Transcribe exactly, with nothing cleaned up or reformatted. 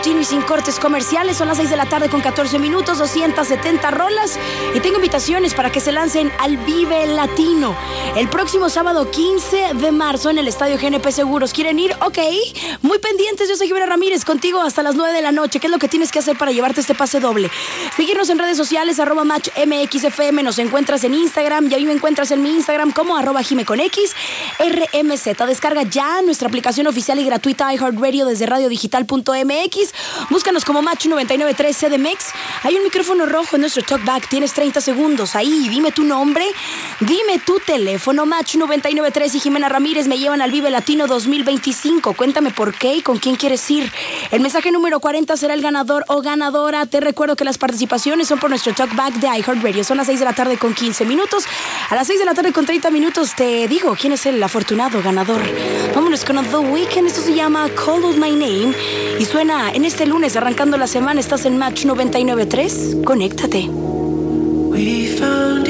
Y sin cortes comerciales, son las seis de la tarde con catorce minutos, doscientas setenta rolas, y tengo invitaciones para que se lancen al Vive Latino el próximo sábado quince de marzo en el Estadio G N P Seguros. ¿Quieren ir? Ok, muy pendientes. Yo soy Jimena Ramírez, contigo hasta las nueve de la noche. ¿Qué es lo que tienes que hacer para llevarte este pase doble? Seguirnos en redes sociales, arroba Match M X F M, nos encuentras en Instagram, y ahí me encuentras en mi Instagram como arroba Jime con X, R M Z. Descarga ya nuestra aplicación oficial y gratuita iHeartRadio desde radio digital punto m x. Búscanos como Match noventa y nueve punto tres C D M X. Hay un micrófono rojo en nuestro talkback. Tienes treinta segundos. Ahí, dime tu nombre, dime tu teléfono. Match noventa y nueve punto tres y Jimena Ramírez me llevan al Vive Latino dos mil veinticinco. Cuéntame por qué y con quién quieres ir. El mensaje número cuarenta será el ganador o ganadora. Te recuerdo que las participaciones son por nuestro talkback de iHeartRadio. Son las seis de la tarde con quince minutos. A las seis de la tarde con treinta minutos te digo quién es el afortunado ganador. Vámonos con The Weeknd. Esto se llama Call Out My Name y suena en este lunes arrancando la semana. Estás en Match noventa y nueve punto tres. Conéctate.